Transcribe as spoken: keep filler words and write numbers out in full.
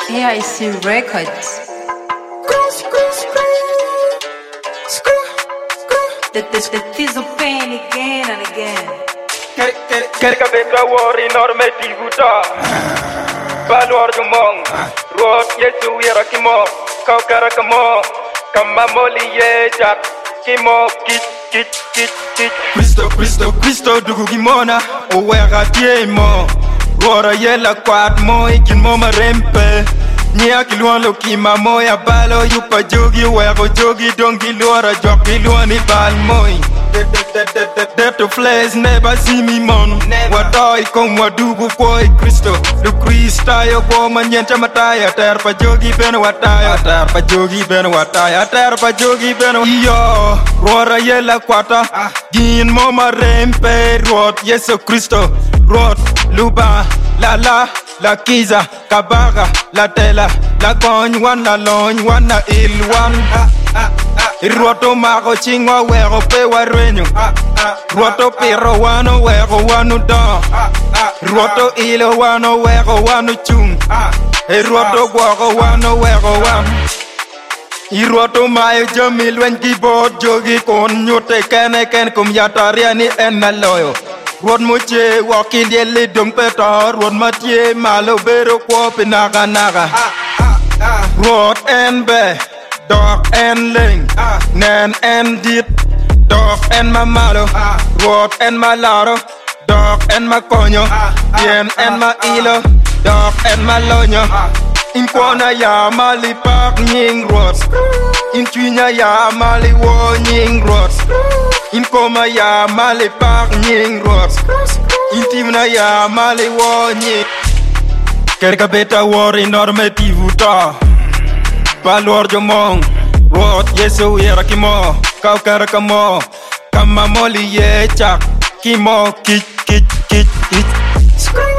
A I C Records. The, the, the Tizzle pain again and again. Kerka betra wari norme tivuta. Balwar jumong. Ruot yesu wira kimo. Kau kara kamo. Kama moli ye jak. Kimo kit kit kit kit. Cristo Cristo Cristo dugu gimona. Owera diemo. Rora yela kwat mo ikin mo marempe. Nia kiluan lo kima moya balo yupa jogi wego jogi dongi luara jogi luani bal moi. Dep to flesh never see me mon. Wadoi kong wadugu koi Cristo. Lu Krista yo ko manyenta mataya ter pa jogi ben wataya ter pa jogi ben wataya ter pa jogi ben yo. Rora yela kwata gin mo marempe rot Yesu Cristo rot luba la la la kiza kabaga la tela la coñ wan la loñ wan na il wan Ruoto mago chingwa wego pe warreño Ruoto pirro wano wego wano don Ruoto ilo wano wego wano chung E ruoto guago wano wego wan I ruoto mayo jamil wen keyboard jogi kon nyote kene ken kum yataria ni en loyo Ruot moche walking yele dung petor Ruot matye malo bero kwa pinaga naga Ruot en be Dog en ling Nen en dit Dog en ma malo Ruot en ma laro Dog en ma coño Bien en ma ilo Dog en ma loño In kwana ya mali pak nying ruot In twinya ya mali wo nying ruot In koma ya mali pak nying ruot In timna ya mali wo nying Kerka beta wori norme tivuta Balor jomong Ruot Yesu wira kimo Kau kara kamo Kama moli ye chak Kimo kich kich kich kich